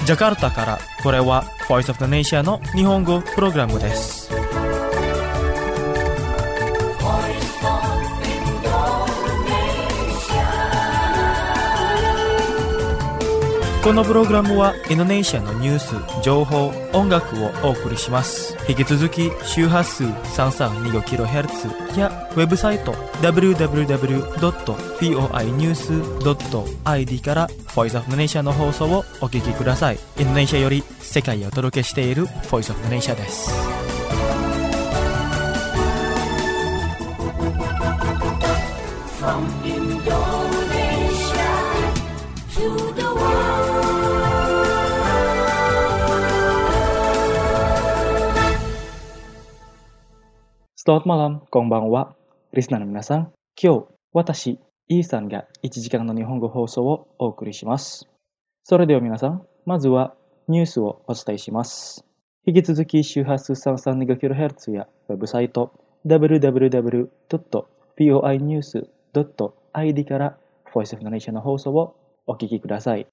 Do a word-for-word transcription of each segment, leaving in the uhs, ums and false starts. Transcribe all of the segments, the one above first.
ジャカルタから、これは Voice of the Nation の日本語プログラムです。このプログラムはインドネシアのニュース、情報、音楽をお送りします。引き続き周波数 さんさんにごキロヘルツ やウェブサイト ダブリューダブリューダブリュードットフォーニュースドットアイディー から Voice of the Nation の放送をお聞きください。インドネシアより世界をお届けしている Voice of the Nation です。From Indonesia to the Selamat malam, konbanwa, listenerの皆さん。今日、私、イーさんがいちじかんの日本語放送をお送りします。それでは皆さん、まずはニュースをお伝えします。引き続き周波数 さんさんにごキロヘルツ やウェブサイト ダブリューダブリューダブリュードットフォーニュースドットアイディー から Voice of the Nation の放送をお聞きください。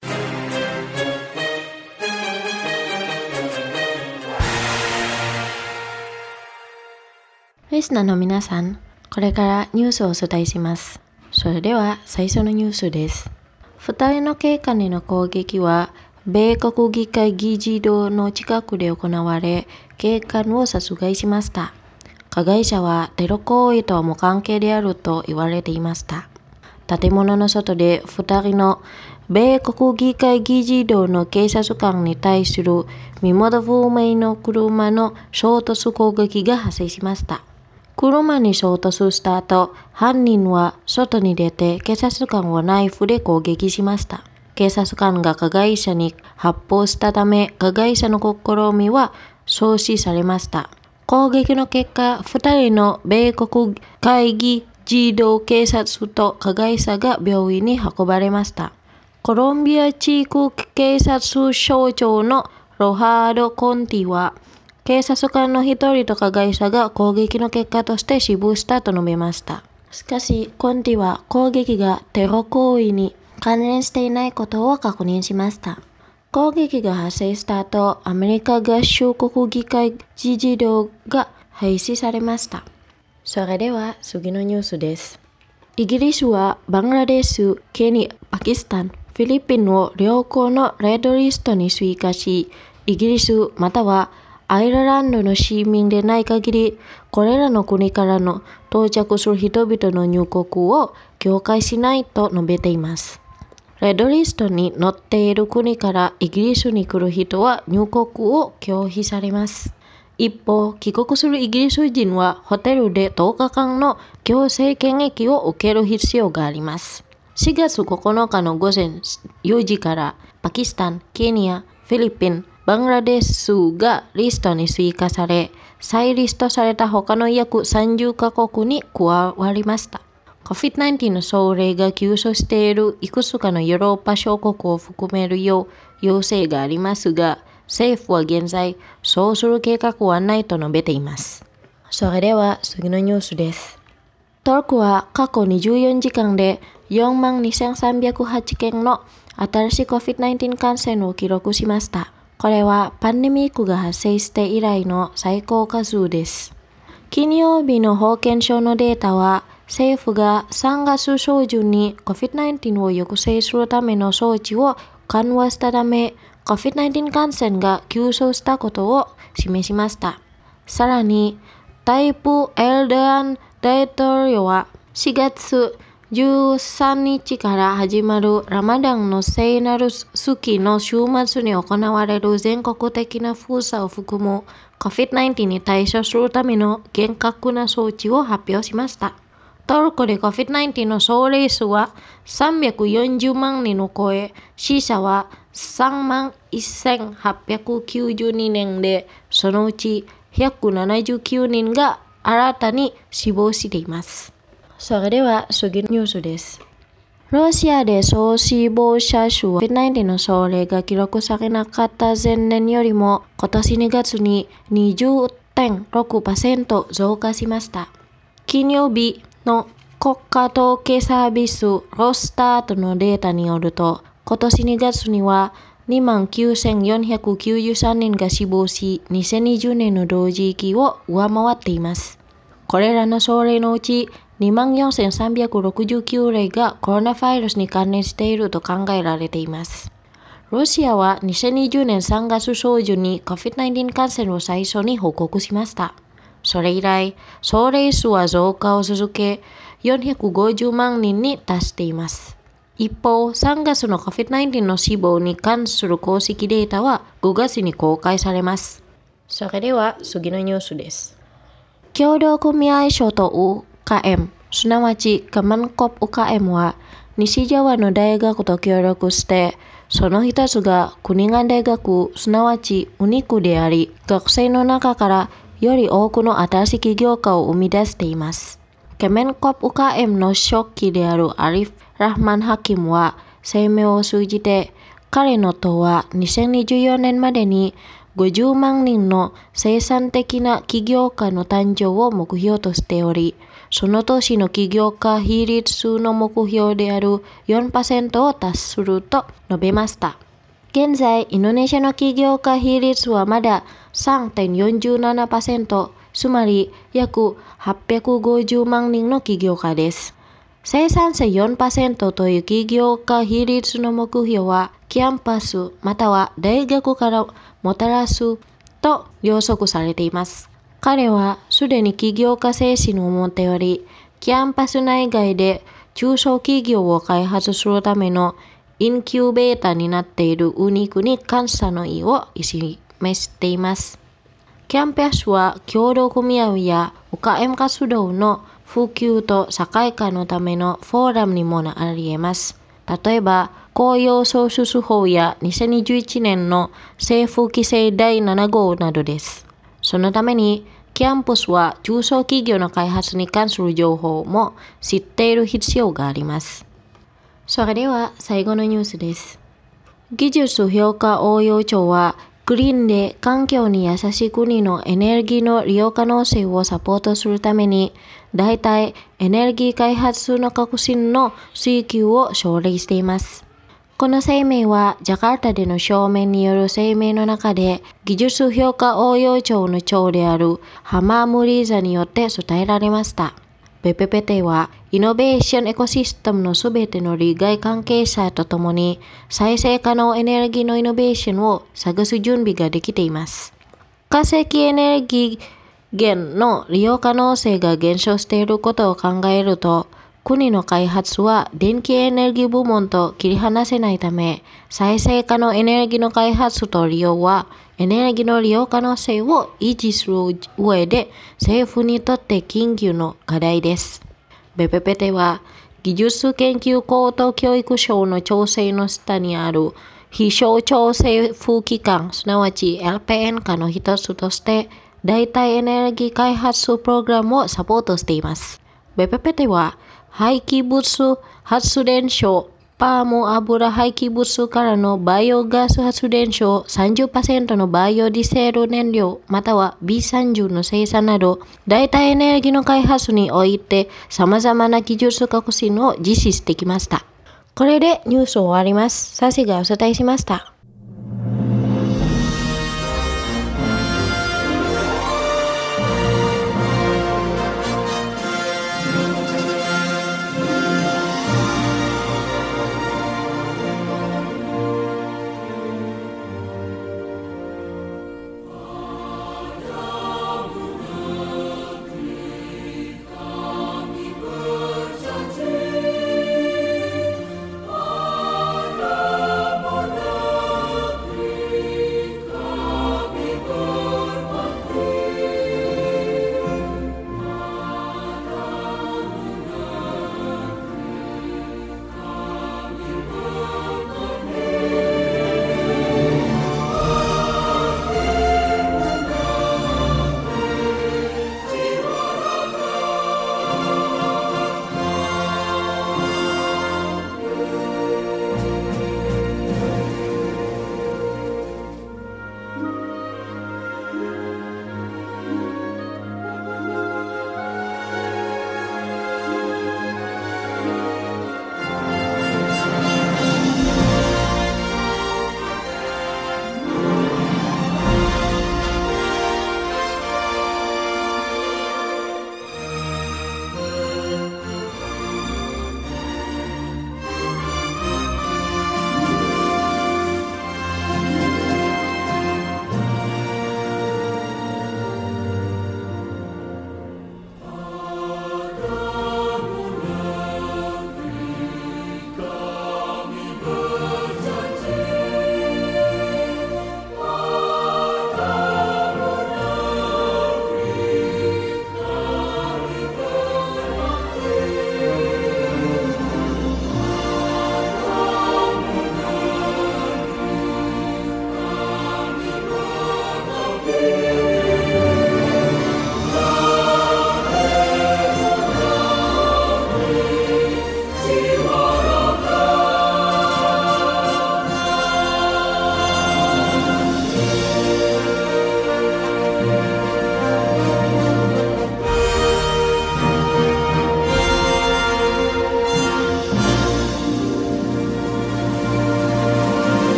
リスナーの皆さん、これからニュースをお伝えします。それでは最初のニュースです。二人の警官への攻撃は、米国議会議事堂の近くで行われ、警官を殺害しました。加害者はテロ行為とは無関係であると言われていました。建物の外で二人の米国議会議事堂の警察官に対する身元不明の車の衝突攻撃が発生しました。車に衝突した後、犯人は外に出て警察官をナイフで攻撃しました。警察官が加害者に発砲したため、加害者の試みは阻止されました。攻撃の結果、二人の米国会議事堂警察と加害者が病院に運ばれました。コロンビア地区警察省長のロハード・コンティは、警察官の一人と加害者が攻撃の結果として死亡したと述べました。しかし、コンティは攻撃がテロ行為に関連していないことを確認しました。攻撃が発生した後、アメリカ合衆国議会議事堂が廃止されました。それでは次のニュースです。イギリスはバングラデシュ、ケニア、パキスタン、フィリピンを両国のレッドリストに追加し、イギリスまたはアイルランドの市民でない限り、これらの国からの到着する人々の入国を許可しないと述べています。レッドリストに載っている国からイギリスに来る人は入国を拒否されます。一方、帰国するイギリス人はホテルでとおかかんの強制検疫を受ける必要があります。しがつここのかの午前よじからパキスタン、ケニア、フィリピン、バングラデシュがリストに追加され、再リストされた他の約さんじゅっかこくに加わりました。コビッドナインティーン の症例が急増しているいくつかのヨーロッパ諸国を含めるよう要請がありますが、政府は現在、そうする計画はないと述べています。それでは次のニュースです。トルコは過去にじゅうよじかんでよんまんにせんさんびゃくはちけんの新しい コビッドナインティーン 感染を記録しました。これはパンデミックが発生して以来の最高数です。金曜日の保健省のデータは、政府がさんがつ初旬に コビッドナインティーン を抑制するための措置を緩和したため、コビッドナインティーン 感染が急増したことを示しました。さらに、タイプエルドアン大統領はしがつじゅうさんにちから始まるラマダンの聖なる月の週末に行われる全国的な封鎖を含む コビッドナインティーン に対処するための厳格な措置を発表しました。トルコで コビッドナインティーン の総例数はさんびゃくよんじゅうまんにんを超え、死者はさんまんせんはっぴゃくきゅうじゅうににんで、そのうちひゃくななじゅうきゅうにんが新たに死亡しています。それでは次のニュースです。ロシアで総死亡者数は コビッドナインティーン の総例が記録されなかった前年よりも今年にがつに にじゅうてんろくパーセント 増加しました。金曜日の国家統計サービスロスタートのデータによると、今年にがつにはにまんきゅうせんよんひゃくきゅうじゅうさんにんが死亡し、にせんにじゅうねんの同時期を上回っています。これらの症例のうち、にまんよんせんさんびゃくろくじゅうきゅうれいがコロナウイルスに関連していると考えられています。ロシアはにせんにじゅうねんさんがつ初旬に コビッドナインティーン 感染を最初に報告しました。それ以来、症例数は増加を続け、よんひゃくごじゅうまんにんに達しています。一方、さんがつの コビッドナインティーン の死亡に関する公式データはごがつに公開されます。それでは次のニュースです。協同組合所と ユーケーエム、すなわちケメンコップ ユーケーエム は西側の大学と協力して、その一つが国が大学、すなわちユニクであり、学生の中からより多くの新しい起業家を生み出しています。ケメンコップ ユーケーエム の書記であるアリフ・ラフマン・ハキムは声明を通じて、彼の党はにせんにじゅうよねんまでにごじゅうまんにんの生産的な起業家の誕生を目標としており、その年の起業家比率数の目標である よんパーセント を達すると述べました。現在、インドネシアの起業家比率はまだ さんてんよんじゅうななパーセント、つまり約はっぴゃくごじゅうまんにんの起業家です。生産性 よんパーセント という起業家比率の目標は、キャンパスまたは大学からもたらすと予測されています。彼はすでに起業家精神を持っており、キャンパス内外で中小企業を開発するためのインキュベーターになっているユニクに感謝の意を示しています。キャンパスは協同組合や ユーケーエム 活動の普及と社会化のためのフォーラムにもなり得ます。例えば、雇用創出法やにせんにじゅういちねんの政府規制だいななごうなどです。そのために、キャンパスは中小企業の開発に関する情報も知っている必要があります。それでは最後のニュースです。技術評価応用庁は、グリーンで環境に優しい国のエネルギーの利用可能性をサポートするために、代替エネルギー開発の革新の追求を奨励しています。この声明は、ジャカルタでの書面による声明の中で、技術評価応用庁の長であるハマームリーザによって伝えられました。ビーピーピーティー は、イノベーションエコシステムのすべての利害関係者とともに、再生可能エネルギーのイノベーションを探す準備ができています。化石エネルギー源の利用可能性が減少していることを考えると、国の開発は電気エネルギー部門と切り離せないため、再生可能エネルギーの開発と利用は、エネルギーの利用可能性を維持する上で、政府にとって緊急の課題です。ビーピーピーティー は、技術研究高等教育省の調整の下にある非省庁政府機関、すなわち エルピーエヌ 下の一つとして、代替エネルギー開発プログラムをサポートしています。ビーピーピーティー は、廃棄物発電所、パーム油廃棄物からのバイオガス発電所、さんじゅっパーセント のバイオディセル燃料、または ビーさんじゅう の生産など、代替エネルギーの開発において様々な技術革新を実施してきました。これでニュースを終わります。サシがお伝えしました。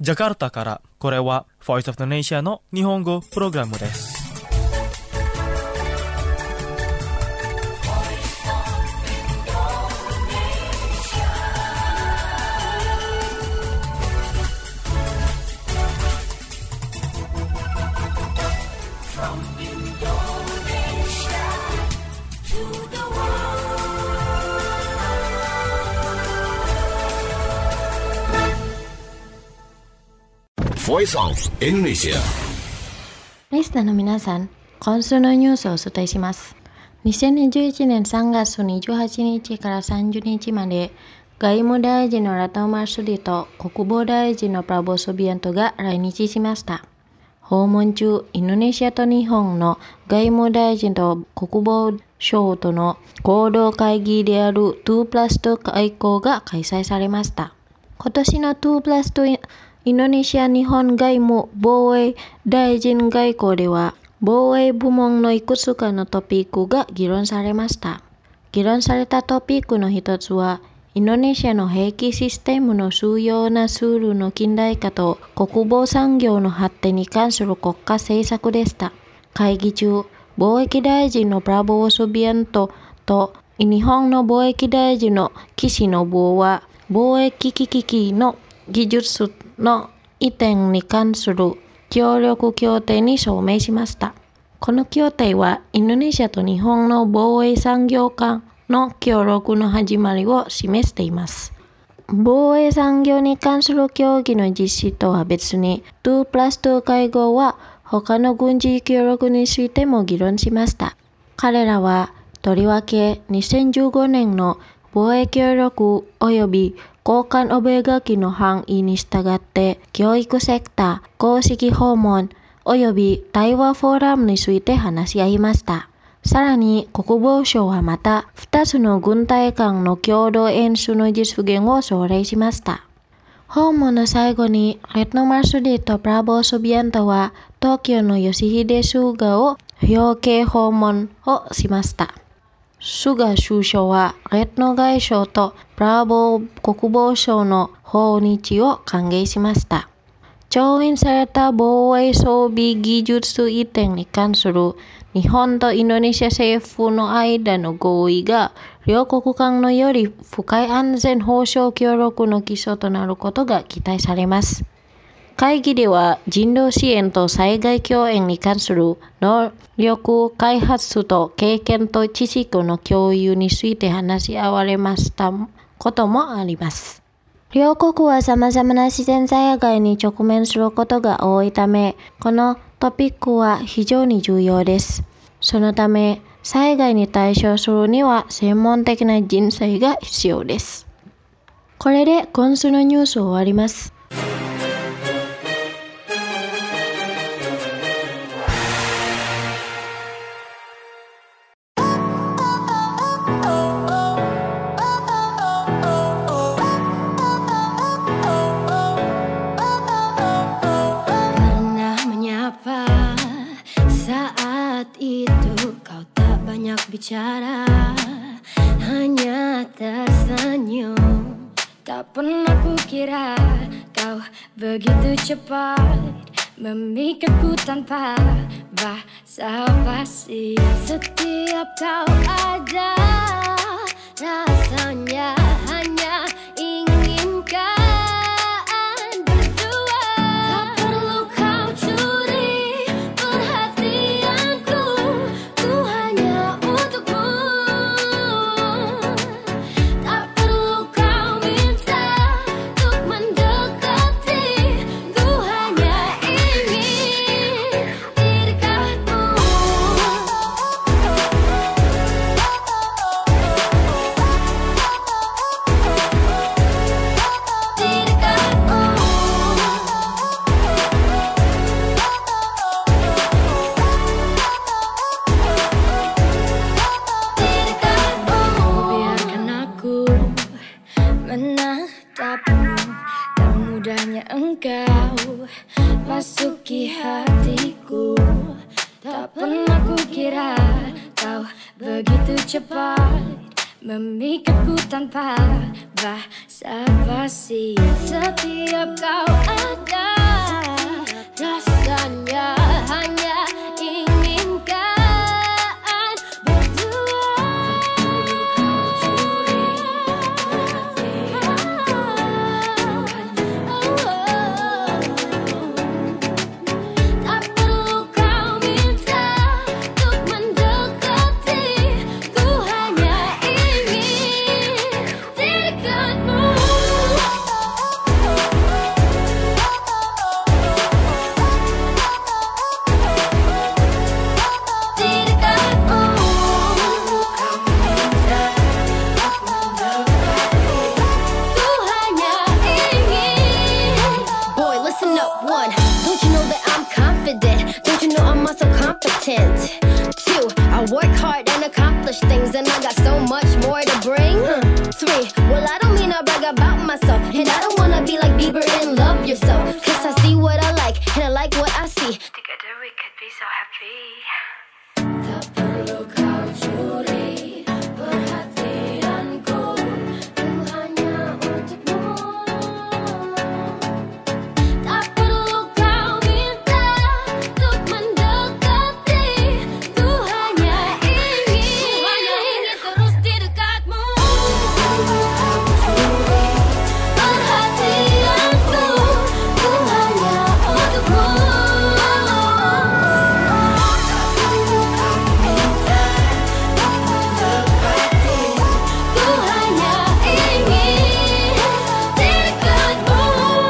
ジャカルタから、これは Voice of the Nation の日本語プログラムです。 Voice of Indonesia。 リスナーの皆さん、今週のニュースをお伝えします。にせんにじゅういちねんさんがつにじゅうはちにちからさんじゅうにちまで、外務大臣のラトマルスリと国防大臣のプラボソビアントが来日しました。訪問中、インドネシアと日本の外務大臣と国防省との合同会議であるにプラスに外交が開催されました。今年のにプラスにインドネシア日本外務防衛大臣外交では、防衛部門のいくつかのトピックが議論されました。議論されたトピックの一つは、インドネシアの兵器システムの主要なツールの近代化と国防産業の発展に関する国家政策でした。会議中、貿易大臣のプラボーソビアントと日本の貿易大臣の岸信夫は、貿易機器の技術の移転に関する協力協定に署名しました。この協定はインドネシアと日本の防衛産業間の協力の始まりを示しています。防衛産業に関する協議の実施とは別に、にプラスに会合は他の軍事協力についても議論しました。彼らはとりわけにせんじゅうごねんの防衛協力及び交換覚書の範囲に従って教育セクター、公式訪問及び対話フォーラムについて話し合いました。さらに国防省はまたふたつの軍隊間の共同演習の実現を奨励しました。訪問の最後にレッドマルスリーとプラボーソビアントは東京の吉秀スガを表敬訪問をしました。スガ首相はレッド外相とプラボー国防相の訪日を歓迎しました。調印された防衛装備技術移転に関する日本とインドネシア政府の間の合意が両国間のより深い安全保障協力の基礎となることが期待されます。会議では人道支援と災害救援に関する能力開発と経験と知識の共有について話し合われましたこともあります。両国は様々な自然災害に直面することが多いため、このトピックは非常に重要です。そのため、災害に対処するには専門的な人材が必要です。これで今週のニュースを終わります。 Bicara hanya tersenyum, tak pernah kukira kau begitu cepat memikirku tanpa basa-basi. Setiap kau ada rasanya hanya inginkan berdua. Tak perlu kau curi perhatianku, ku hanya engkau masuki hatiku. Tak pernah kukira kau begitu cepat Memikirku tanpa basa-basi. Setiap kau ada, rasanya hanya inginkan berdua. Tak perlu kau minta untuk mendekati, ku hanya ingin di dekatmu. Di dekatmu. Ku hanya ingin. Boy, listen up, one. Don't you know that I'm confident? Don't you know I'm also competent? Two, I work hard and accomplish things, and I got so much more to bring. Uh, Three, well, I don't mean I brag about myself, and I don't wanna be like Bieber and love yourself. Cause I see what I like, and I like what I see. Together we could be so happy. Tak perlu kau curi perhatianku, ku hanya untukmu. Tak perlu kau minta untuk mendekati, ku hanya ingin terus di dekatmu. Perhatianku, ku hanya untukmu. Ku hanya ingin di dekatmu.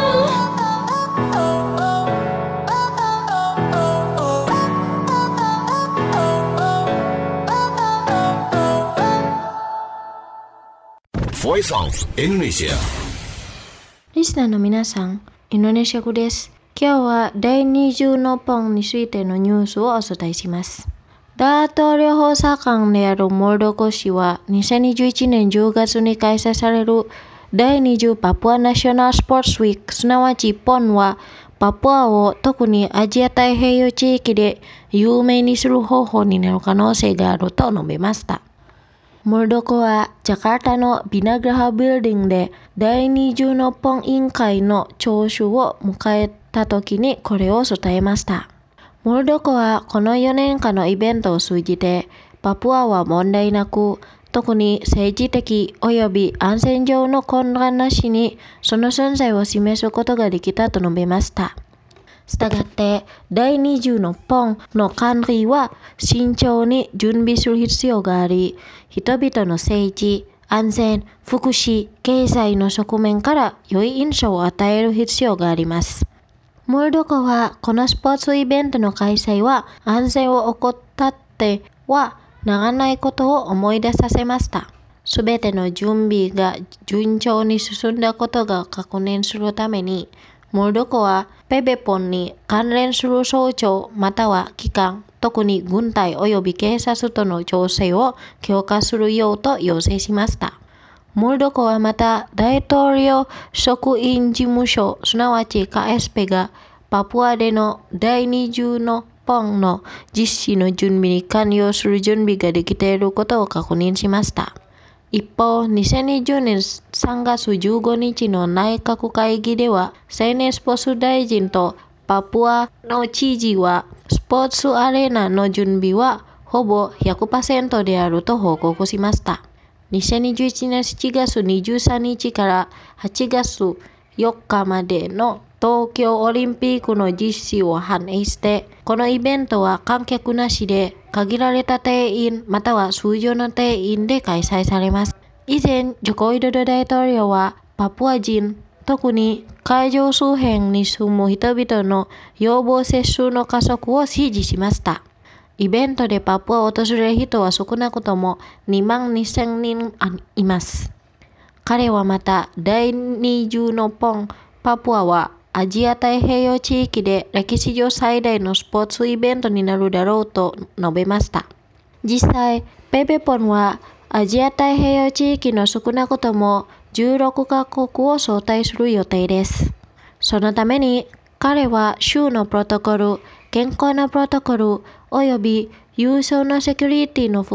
Voice of Indonesia。 リスナーの皆さん、インドネシア語です。今日は第にじゅうのポンについてのニュースをお伝えします。大統領補佐官であるモルドコ氏はにせんにじゅういちねんじゅうがつに開催される第にじゅうパプアナショナルスポーツウィーク、すなわちポンはパプアを特にアジア太平洋地域で有名にする方法になる可能性があると述べました。モルドコはジャカルタのビナグラハビルディングで第にじゅうのポン委員会の聴取を迎えた時にこれを伝えました。モルドコはこのよねんかんのイベントを通じてパプアは問題なく、特に政治的及び安全上の混乱なしにその存在を示すことができたと述べました。したがって第にじゅうのポンの管理は慎重に準備する必要があり、人々の政治、安全、福祉、経済の側面から良い印象を与える必要があります。モルドコはこのスポーツイベントの開催は安全を怠ってはならないことを思い出させました。すべての準備が順調に進んだことが確認するために、モルドコはペベポンに関連する省庁または機関、特に軍隊及び警察との調整を強化するようと要請しました。モルドコはまた大統領職員事務所、すなわち カーエスピー がパプアでの第にじゅうのポンの実施の準備に関与する準備ができていることを確認しました。一方、にせんにじゅうねんさんがつじゅうごにちの内閣会議では、青年スポーツ大臣とパプアの知事は、スポーツアレーナの準備はほぼ ひゃくパーセント であると報告しました。にせんにじゅういちねんしちがつにじゅうさんにちからはちがつよっかまでの東京オリンピックの実施を反映して、このイベントは観客なしで限られた定員または通常の定員で開催されます。以前、ジョコ・ウィドド大統領はパプア人、特に会場周辺に住む人々の予防接種の加速を指示しました。イベントでパプアを訪れる人は少なくともにまんにせんにんいます。彼はまた第にじゅうのポン、パプアはアジア太平洋地域で歴史上最大のスポーツイベントになるだろうと述べました。実際、ペペポンはアジア太平洋地域の少なくともじゅうろくかこくを招待する予定です。そのために彼は州のプロトコル、健康なプロトコルおよび優勝なセキュリティの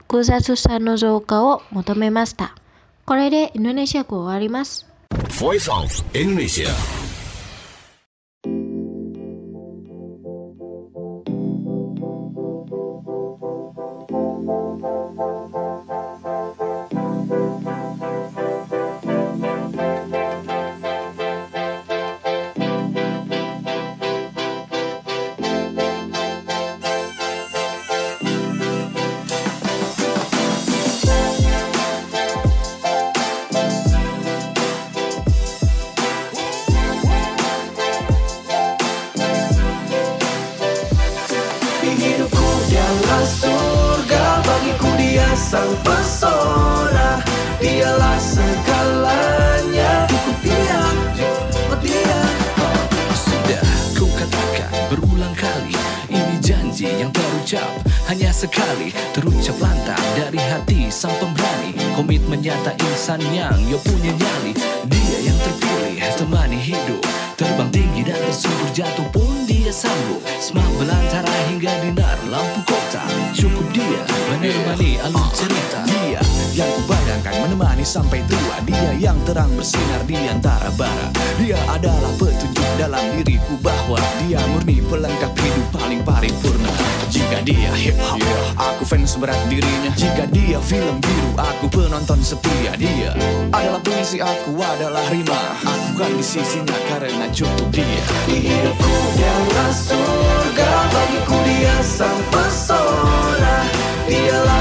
空撮さんの増加を求めました。これでインドネシア語終わります。 Voice of Indonesia. Sang pesona, dialah segalanya. Cukup dia, cukup dia. Sudah ku katakan berulang kali, ini janji yang terucap hanya sekali, terucap lantang dari hati sang pemberani. Komitmen nyata insan yang yo punya nyali. Dia yang terpilih temani hidup, terbang tinggi dan tersungkur jatuh pun dia sambung. Semak belantara hingga dinar lampu kota. Cukup dia menemani alur cerita. Dia yang kubayangkan menemani sampai tua. Dia yang terang bersinar di antara bara. Dia adalah petunjuk dalam diriku bahwa dia murni pelengkap hidup paling paripurna. Jika dia hip hop, yeah, aku fans berat dirinya. Jika dia film biru, aku penonton setia. Dia adalah puisi, aku adalah rima. Aku kan di sisinya karena cukup dia. Di hidupku dialah surga, bagiku dia sang pesona. Dialah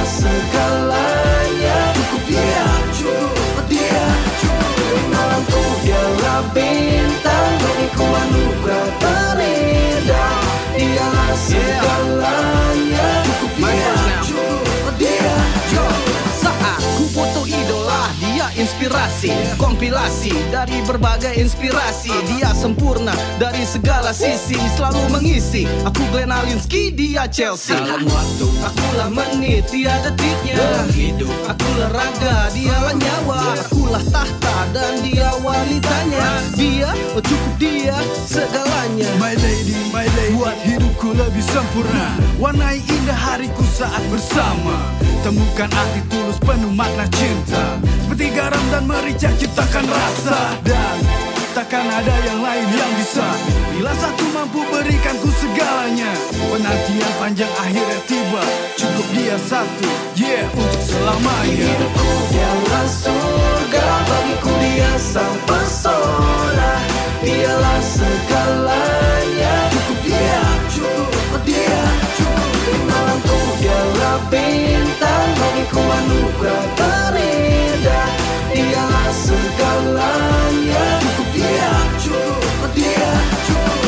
segalanya. Cukup dia, cukup dia, cukup. Di malamku dialah bintang, bagiku anugerah terindah. Dialah segalanya. Cukup dia, cukup dia, cukup. Saat ku foto idola, dia inspirasi, kompilasi dari berbagai inspirasi. Dia sempurna dari segala sisi, selalu mengisi. Aku Glenn Alinsky, dia Chelsea. Dalam waktu, akulah menit, dia detiknya. Dalam hidup, akulah raga, dialah nyawa. Akulah tahta dan dia wanitanya. Dia, oh cukup dia, segalanya. My lady, my lady, buat hidupku lebih sempurna. Warnai indah hariku saat bersama. Temukan arti tulus penuh makna cinta. Seperti garam dan merica ciptakan rasa. Dan takkan ada yang lain yang bisa. Bila satu mampu berikanku segalanya. Penantian panjang akhirnya tiba. Cukup dia satu, yeah, untuk selamanya. Hidupku dialah surga, bagiku dia sang pesona. Dialah segalanya. Cukup dia, cukup dia, cukup. Di malamku dialah bintang, bagiku anugerah terindah. Dialah segalanya. Cukup dia, cukup dia, cukup.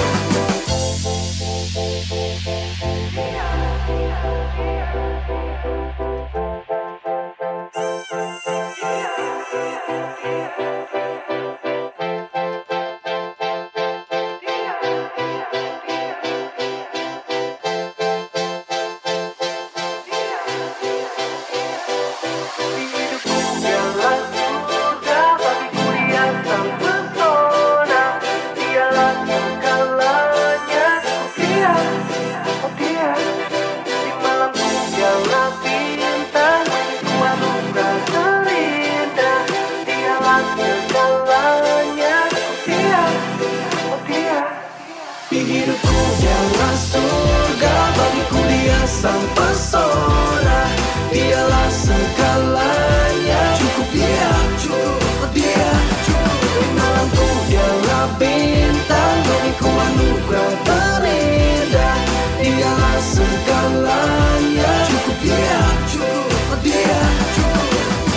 Hidupku dialah surga, bagiku dia sang pesona. Dialah segalanya. Cukup dia, cukup dia, cukup. Di malamku dialah bintang, bagiku anugerah terindah. Dialah segalanya. Cukup dia, cukup dia, cukup.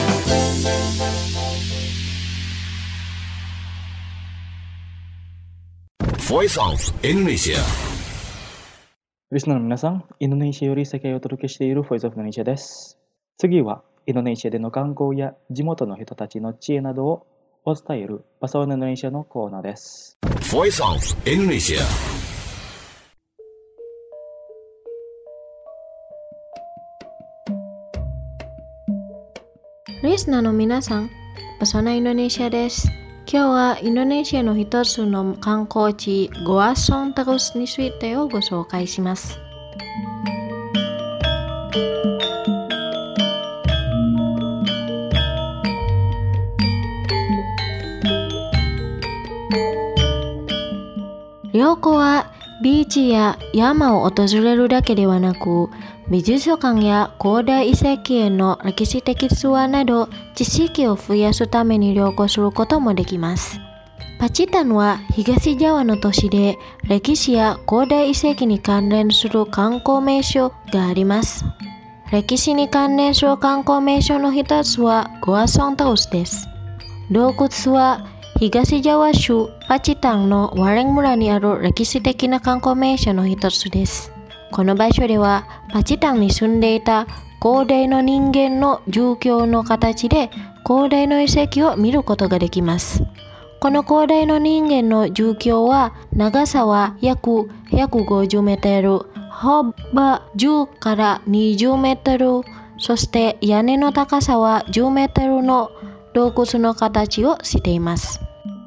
Voice of Indonesia. リスナーの皆さん、インドネシアより世界をお届けしている Voice of Indonesia です。次は、インドネシアでの観光や地元の人たちの知恵などをお伝えるバサワインドネシアのコーナーです。 Voice of Indonesia. Listenerの皆さん、バサワインドネシアです。今日はインドネシアの一つの観光地ゴアソンタロスについてをご紹介します。 旅行はビーチや山を訪れるだけではなく、美術館や古代遺跡への歴史的ツアーなど知識を増やすために旅行することもできます。パチタンは東ジャワの都市で歴史や古代遺跡に関連する観光名所があります。歴史に関連する観光名所の一つはゴアソンタウスです。洞窟は東ジャワ州パチタンのワレン村にある歴史的な観光名所の一つです。この場所ではパチタンに住んでいた古代の人間の住居の形で古代の遺跡を見ることができます。この古代の人間の住居は長さは約ひゃくごじゅうメートル、幅じゅうからにじゅうメートル、そして屋根の高さはじゅうメートルの洞窟の形をしています。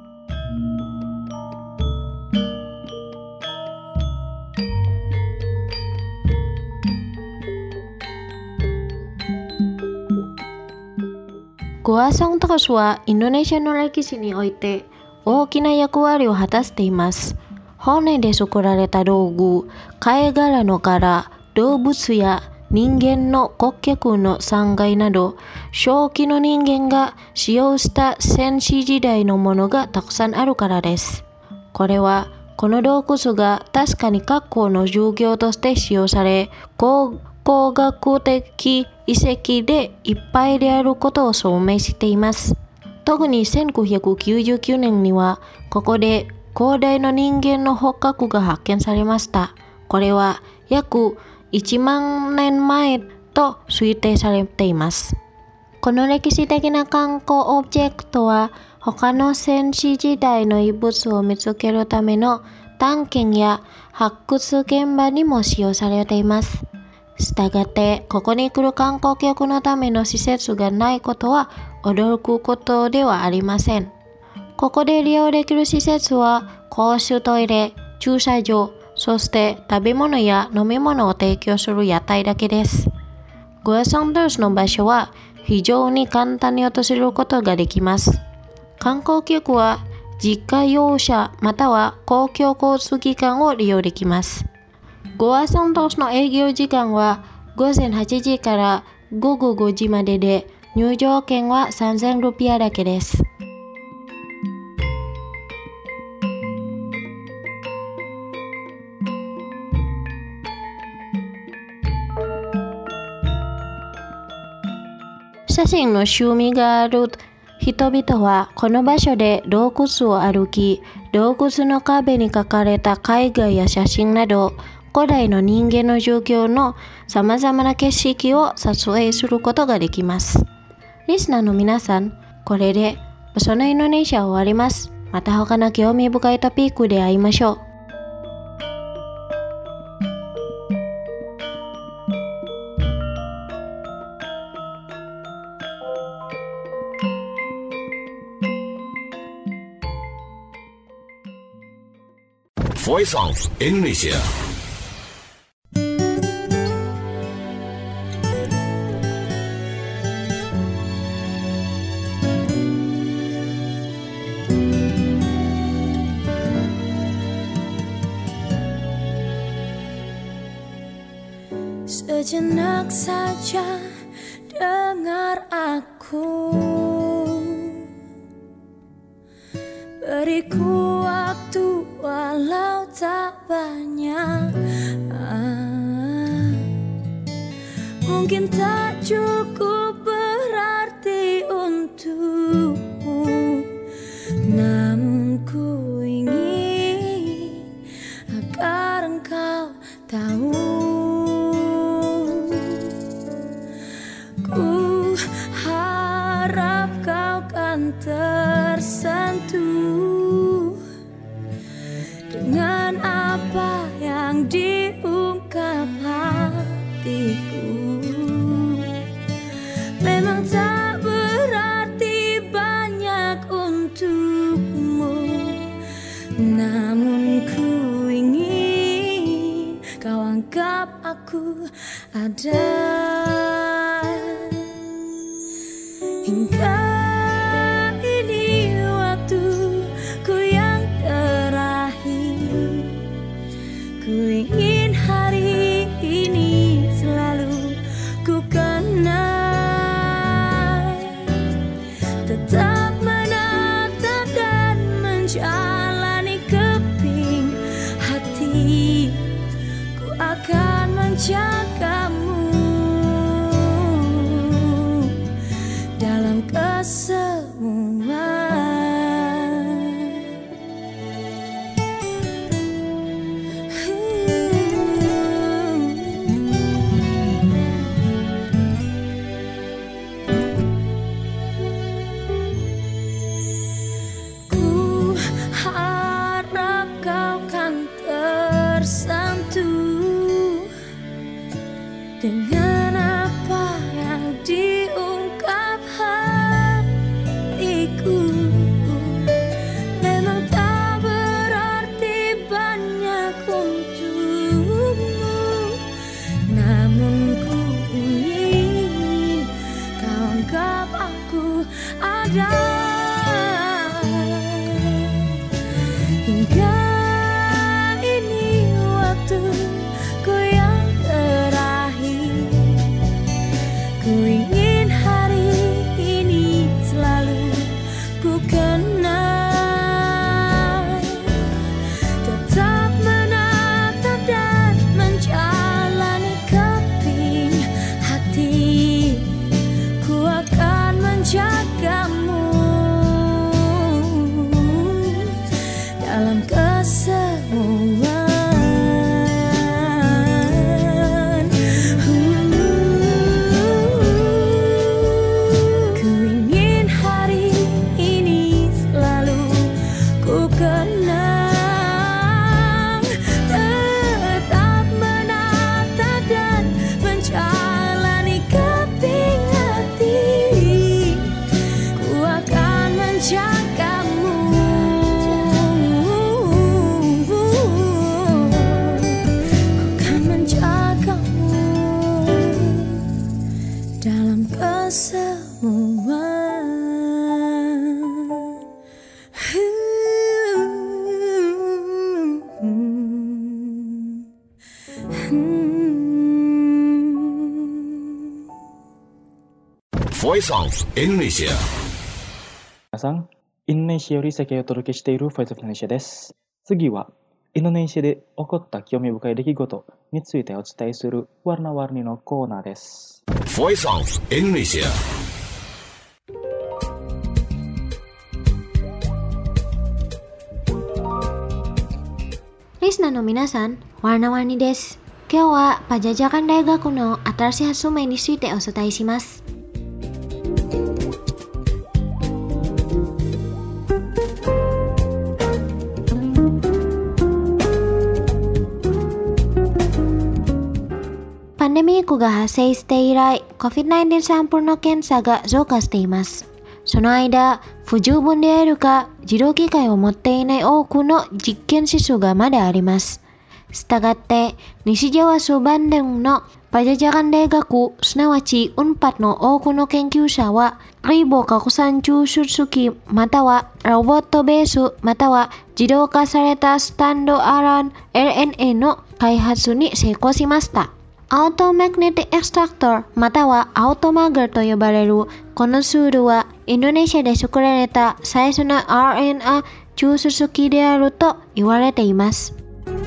ゴアソンタウスはインドネシアの歴史において大きな役割を果たしています。骨で作られた道具、貝殻の殻、動物や人間の骨格の残骸など、初期の人間が使用した戦死時代のものがたくさんあるからです。これはこの洞窟が確かに学校の授業として使用され、考古学的遺跡でいっぱいであることを証明しています。特にせんきゅうひゃくきゅうじゅうきゅうねんにはここで古代の人間の骨格が発見されました。これは約いちまんねんまえと推定されています。この歴史的な観光オブジェクトは他の戦死時代の遺物を見つけるための探検や発掘現場にも使用されています。したがってここに来る観光客のための施設がないことは驚くことではありません。ここで利用できる施設は公衆トイレ、駐車場、そして食べ物や飲み物を提供する屋台だけです。ゴアソンタウスの場所は非常に簡単に訪れることができます。観光客は自家用車または公共交通機関を利用できます。ゴアソンタウスの営業時間はごぜんはちじからごごごじまでで、入場券はさんぜんルピアだけです。写真の趣味がある人々はこの場所で洞窟を歩き、洞窟の壁に描かれた絵画や写真など古代の人間の状況のさまざまな景色を撮影することができます。リスナーの皆さん、これでそのインドネシアを終わります。また他の興味深いトピックで会いましょう。 Voice of Indonesia. Sejenak saja dengar aku, beriku waktu walau tak banyak. ah, Mungkin tak cukup berarti untukmu, namun ku ingin agar engkau tahu. Ku harap kau kan tersentuh dengan apa yang diungkap hatiku. Memang tak berarti banyak untukmu, namun ku ingin kau anggap aku ada. Hingga ini waktuku yang terakhir, menjagamu dalam kesemuan. Ku harap kau kan tersentuh dengan apa yang diungkap hatiku. Memang tak berarti banyak untukmu, namun ku ingin kau anggap aku ada. Hingga ini waktuku yang terakhir, ku ingin hari ini selalu ku kenang. Tetap menatap dan menjalani keping hati, ku akan menjagamu dalam kesemuan. Ku ingin hari ini selalu ku kenang. Tetap menatap dan menjalani keping hati, ku akan menjagamu. Ku akan menjagamu dalam kesemuan. Voice of Indonesia. 皆さん、インドネシアより世界をお届けしている Voice of Indonesia です。次は、インドネシアで起こった興味深い出来事についてお伝えするワルナワルニのコーナーです。 Voice of Indonesia. リスナーの皆さん、ワルナワルニです。今日はパジャジャカン大学の新しい発明についてお伝えします。パンデミックが発生して以来、コビッドナインティーン サンプルの検査が増加しています。その間、不十分であるか、治療機会を持っていない多くの実験指数がまだあります。したがって、西ジャワ州バンデンのパジャジャカン大学、すなわちウンパットの多くの研究者は、リボ核酸抽出機またはロボットベースまたは自動化されたスタンドアラン エルエヌエー の開発に成功しました。アウトマグネティックエクストラクターまたはアウトマグルと呼ばれるこのツールはインドネシアで作られた最初の アールエヌエー 抽出機であると言われています。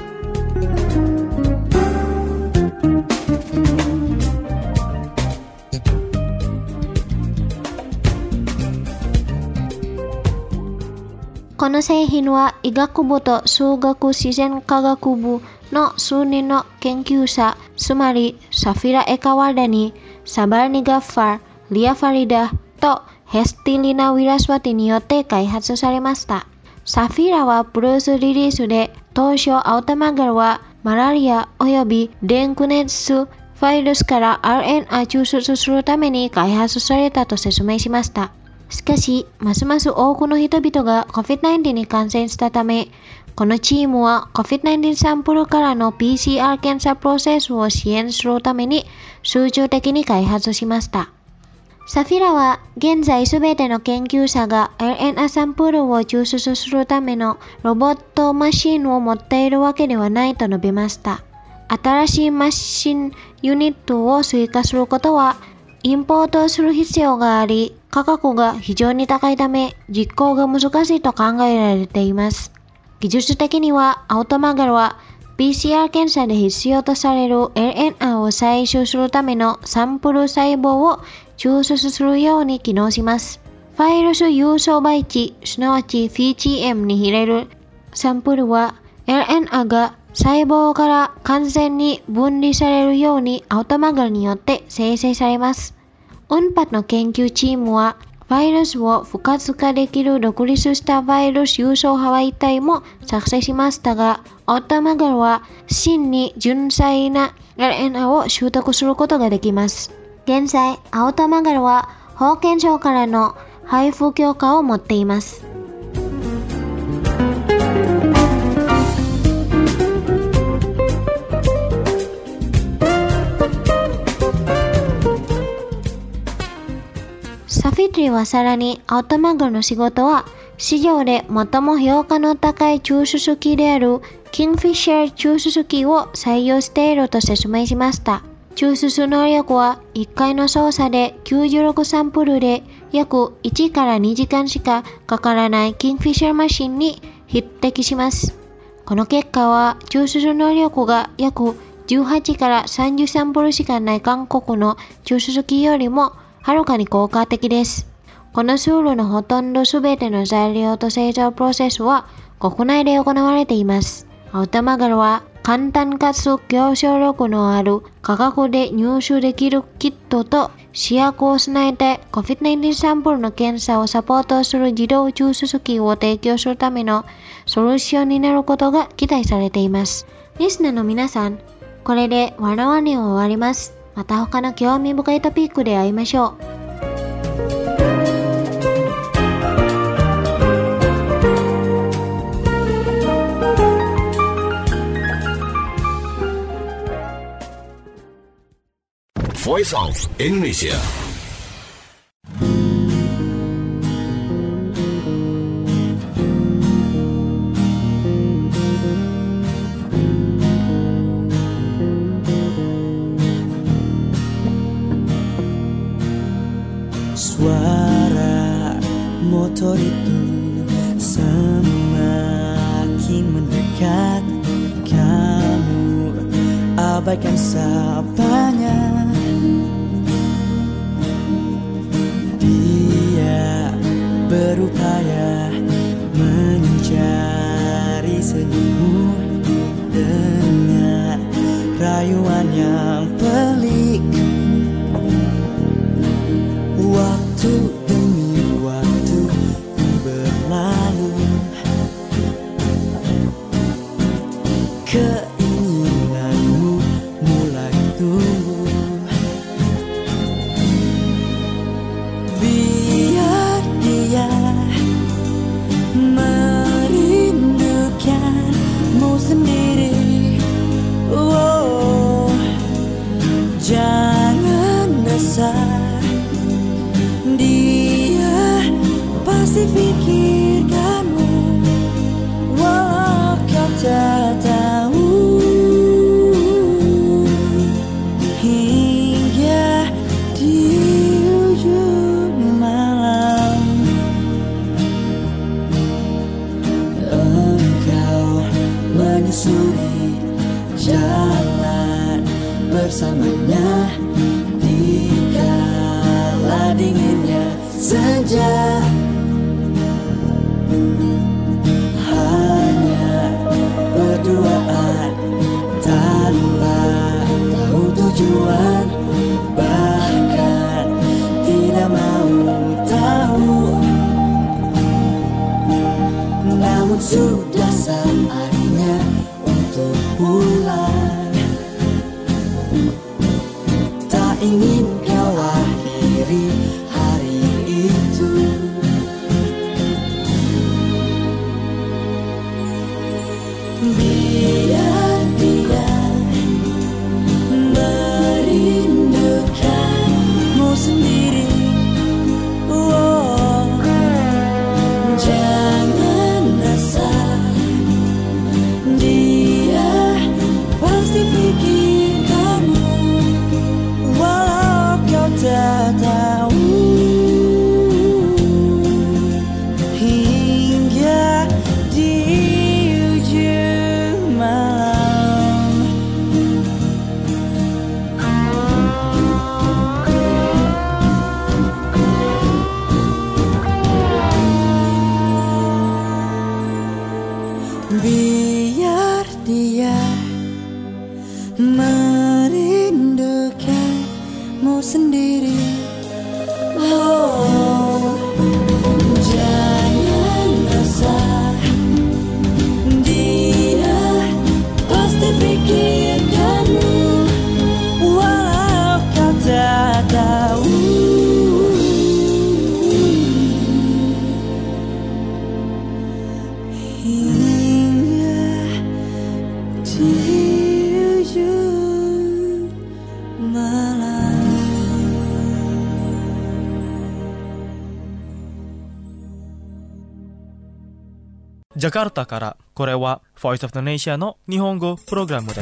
この製品は医学部と数学自然科学部の数人の研究者、つまりサフィラ・エカワルダニ、サバルニ・ガッファー、リア・ファリダとヘスティリナ・ウィラスワティによって開発されました。サフィラはブルースリリースで、当初アウトマグルはマラリアおよびデンクネスファイルスから アールエヌエー 抽出するために開発されたと説明しました。しかし、ますます多くの人々が コビッドナインティーン に感染したため、このチームは コビッドナインティーン サンプルからの ピーシーアール 検査プロセスを支援するために集中的に開発しました。サフィラは現在すべての研究者が アールエヌエー サンプルを抽出するためのロボットマシンを持っているわけではないと述べました。新しいマシンユニットを追加することはインポートする必要があり、価格が非常に高いため実行が難しいと考えられています。技術的にはアウトマグルはピーシーアール 検査で必要とされる エルエヌアール を採取するためのサンプル細胞を抽出するように機能します。ファイルス郵送媒地、すなわち ピージーエム に入れるサンプルは エルエヌアール が細胞から完全に分離されるようにアウトマガルによって生成されます。ウンパの研究チームはファイルスを不活化できる独立したファイルス郵送ハワイ体も作成しましたが、アウトマガルは真に純粋な エルエヌアール を習得することができます。現在、アウトマガルは保健省からの配布許可を持っています。サフィトリはさらにアウトマガルの仕事は市場で最も評価の高い抽出機であるキングフィッシャー抽出機を採用していると説明しました。抽出能力はいっかいの操作できゅうじゅうろくサンプルで約いちからにじかんしかかからないキングフィッシャーマシンに匹敵します。この結果は抽出能力が約じゅうはちからさんじゅうサンプルしかない韓国の抽出機よりもはるかに効果的です。このツールのほとんどすべての材料と製造プロセスは国内で行われています。アウトマガルは簡単かつ競争力のある価格で入手できるキットと試薬を備えて コビッドナインティーン サンプルの検査をサポートする自動抽出機を提供するためのソリューションになることが期待されています。リスナーの皆さん、これでワンオンワンを終わります。また他の興味深いトピックで会いましょう。 Voice of Indonesia. Suara motor itu semakin mendekat. Kamu abaikan sapanya. Dia berupaya mencari senyummu dengan rayuan yang pelik. Waktu demi waktu berlalu, keinginanmu mulai tumbuh. Biar dia merindukanmu sendiri. Oh, jangan resah. Dia pasti pikirkanmu, walau kau tak tahu. Hingga di ujung malam, engkau menyusuri jalan bersamanya. Di kala dinginnya senja, hanya berduaan tanpa tahu tujuan, bahkan tidak mau tahu. Namun sudah saatnya untuk pulang. Tak ingin kau akhiri hari itu. Biar dia merindukanmu sendiri. Oh, jangan resah. Dia pasti pikirkanmu, walau kau tak tahu. ジャカルタから、これは Voice of Indonesia の日本語プログラムです。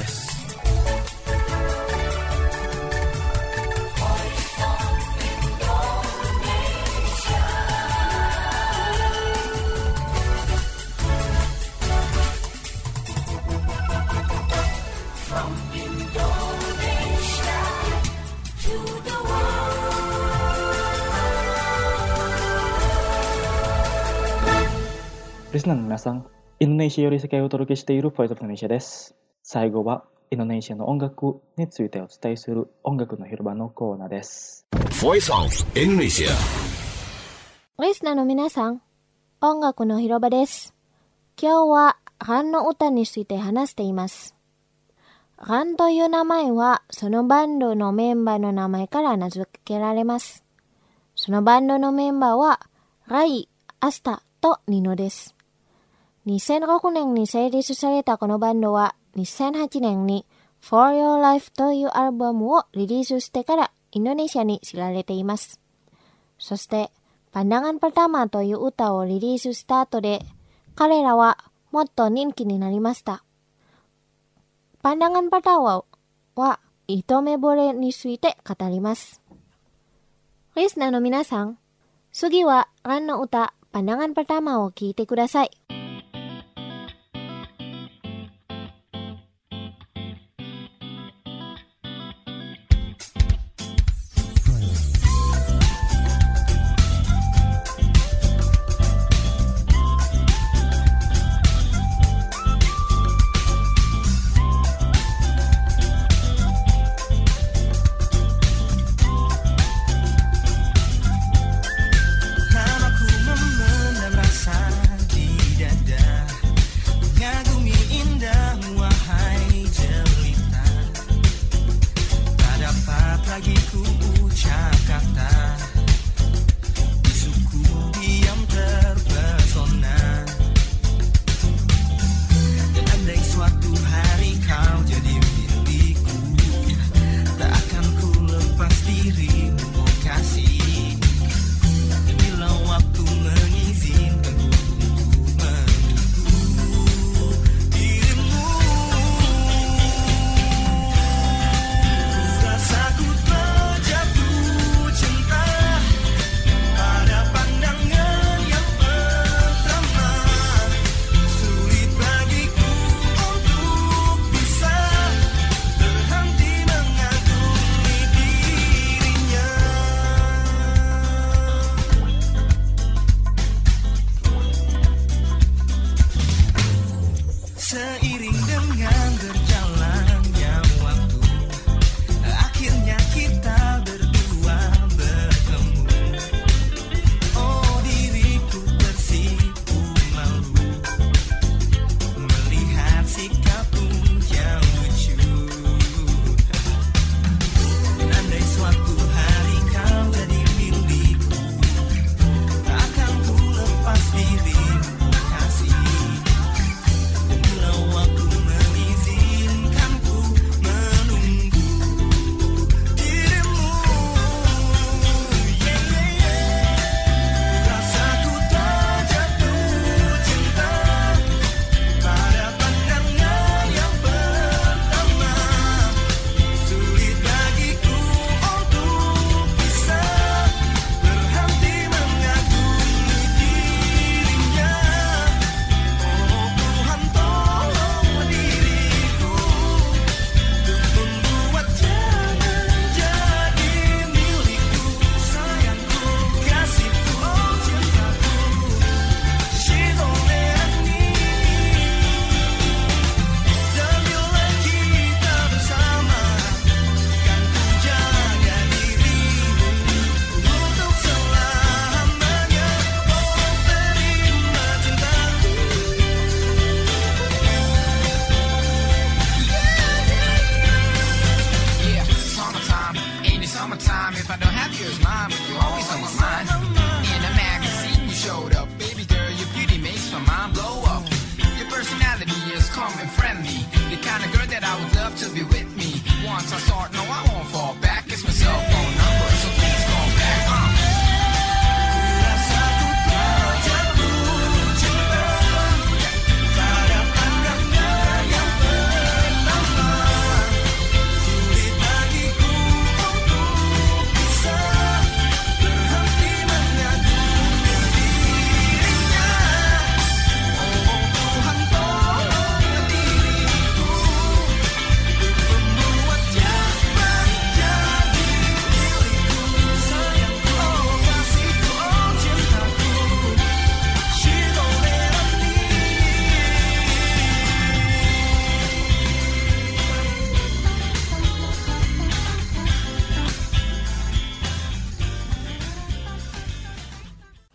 リスナーの皆さん、インドネシアより世界をお届けしている Voice of Indonesia です。最後はインドネシアの音楽についてお伝えする音楽の広場のコーナーです。 Voice of Indonesia。 リスナーの皆さん、音楽の広場です。今日はランの歌について話しています。ランという名前はそのバンドのメンバーの名前から名付けられます。そのバンドのメンバーはライ、アスタとニノです。にせんろくねんに成立されたこのバンドはにせんはちねんに For Your Life というアルバムをリリースしてからインドネシアに知られています。そしてPandangan Pertamaという歌をリリースした後で彼らはもっと人気になりました。Pandangan Pertamaは一目惚れについて語ります。リスナーの皆さん、次はランの歌Pandangan Pertamaを聴いてください。 Rasaku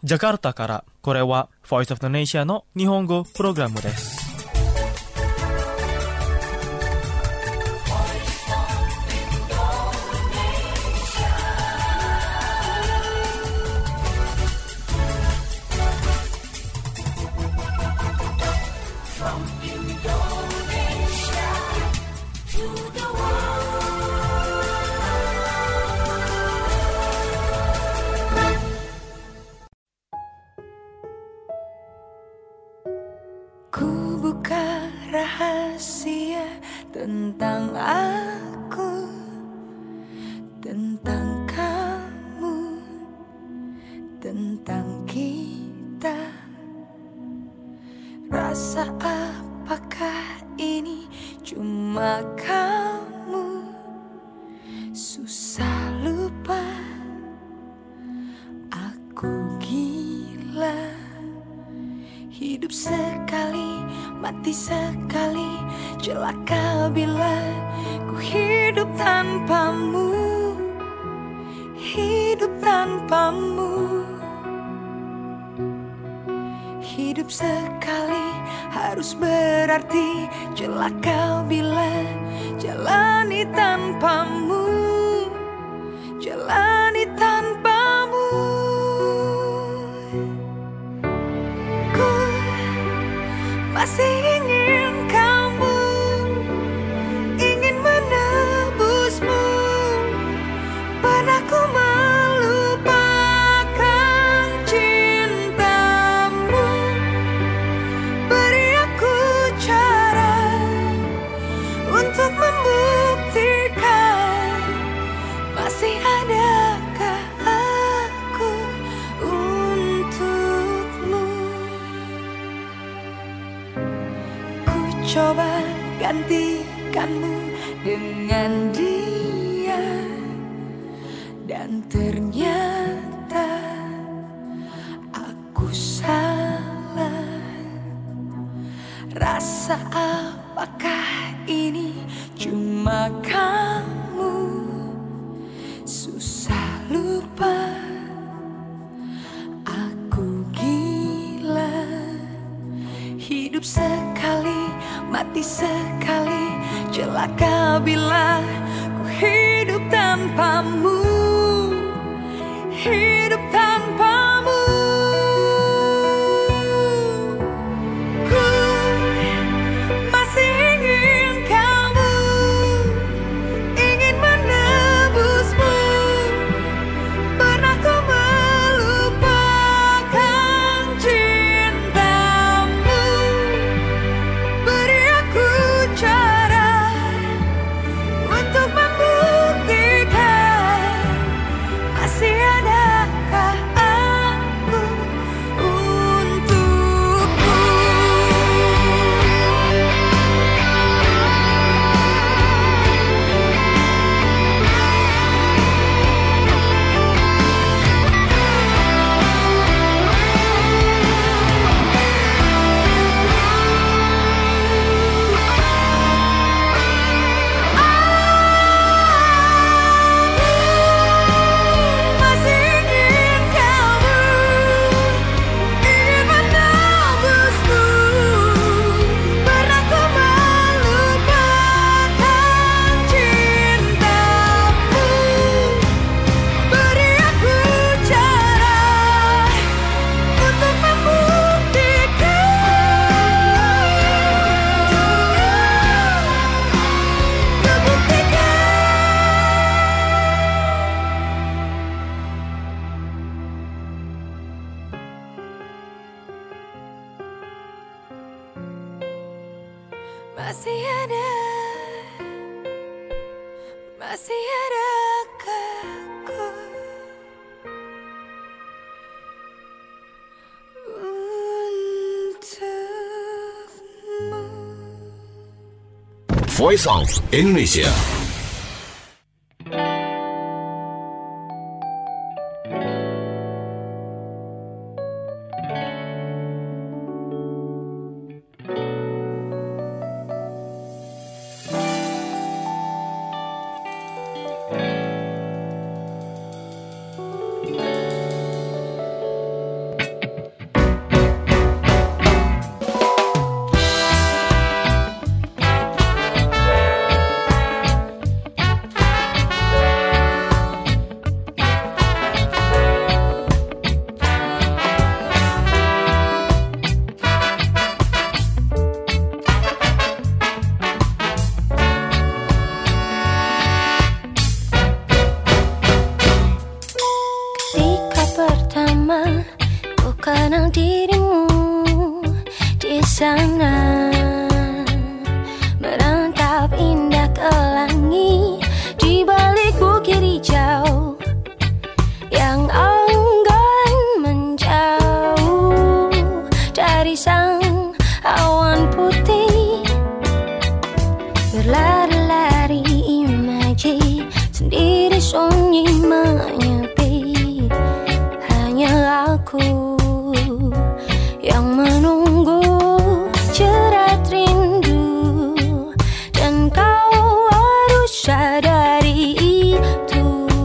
ジャカルタから、これは Voice of Indonesia の日本語プログラムです。 Ku buka rahasia tentang aku, tentang kamu, tentang kita. Rasa apakah ini cuma kamu? Susah lupa, aku gila. Hidup sekali, mati sekali, celaka bila ku hidup tanpamu, hidup tanpamu. Hidup sekali harus berarti celaka bila jalani tanpamu, jalani tanpamu. Masih ingin kamu, ingin menebusmu. Pernah ku melupakan cintamu. Beri aku cara untuk membuktikan masih adakah aku untukmu. Coba gantikanmu dengan dia, dan ternyata aku salah. Rasa apakah ini cuma kamu? Susah lupa, aku gila. Hidup sekali, mati sekali, celaka bila ku hidup tanpamu, hidup tanpamu. Ku masih ingin kamu, ingin menebusmu. Pernah ku melupakan cintamu. Beri aku cara untuk membuktikan masih adakah aku untukmu. Masih ingin kamu, ingin menebusmu. Pernah ku melupakan cintamu. Beri aku cara untuk masih ada, masih adakah aku untukmu. Voice of Indonesia. mengenal dirimu di sana, merantap indah ke langit di balik bukit hijau yang enggan menjauh dari sang awan putih. Berlari-lari imaji sendiri sunyi menyepi, hanya aku yang menunggu jerat rindu, dan kau harus sadari itu.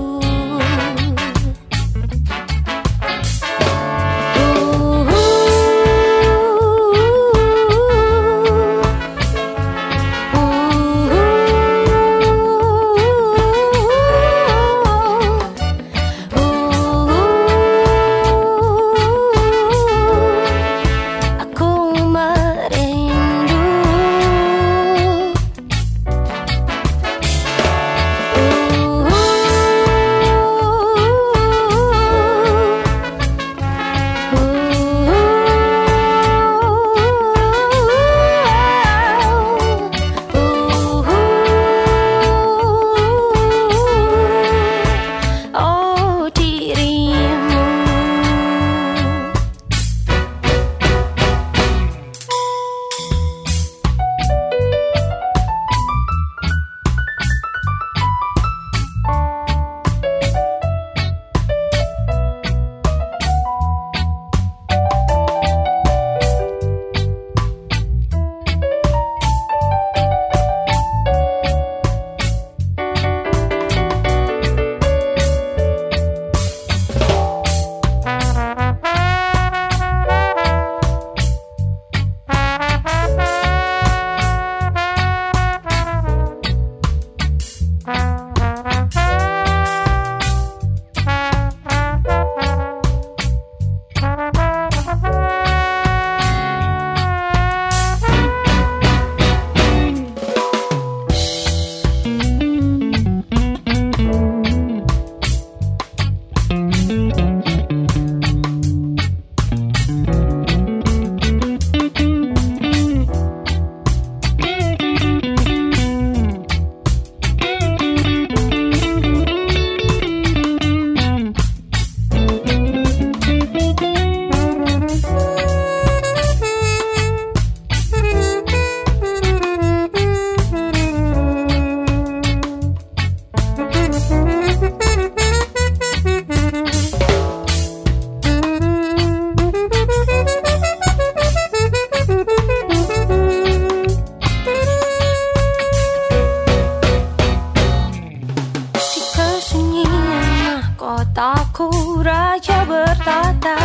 Kotaku raja bertata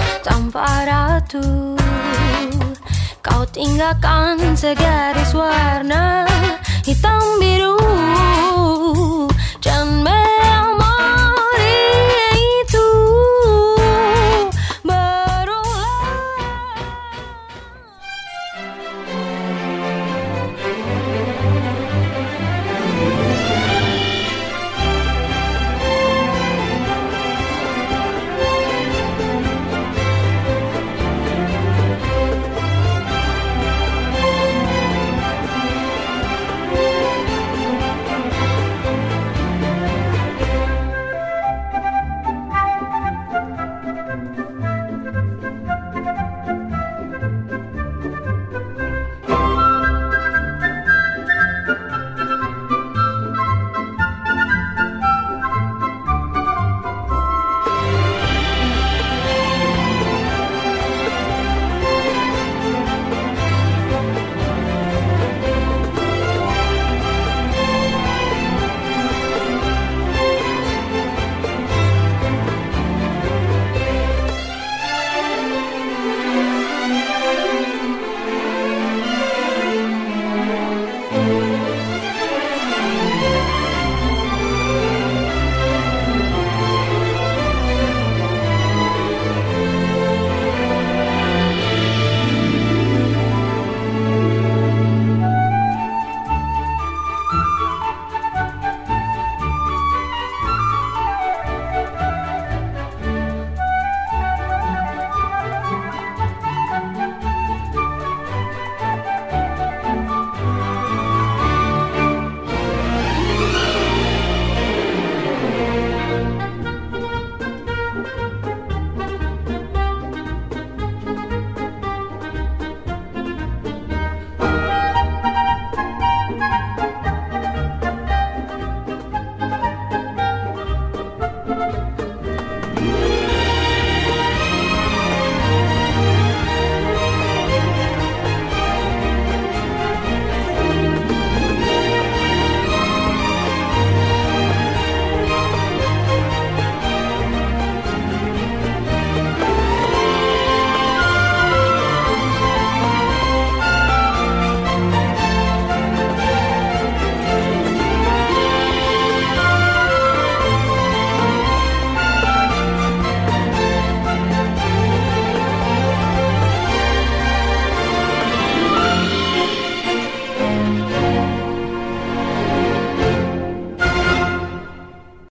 tanpa ratu, kau tinggalkan segaris warna hitam biru.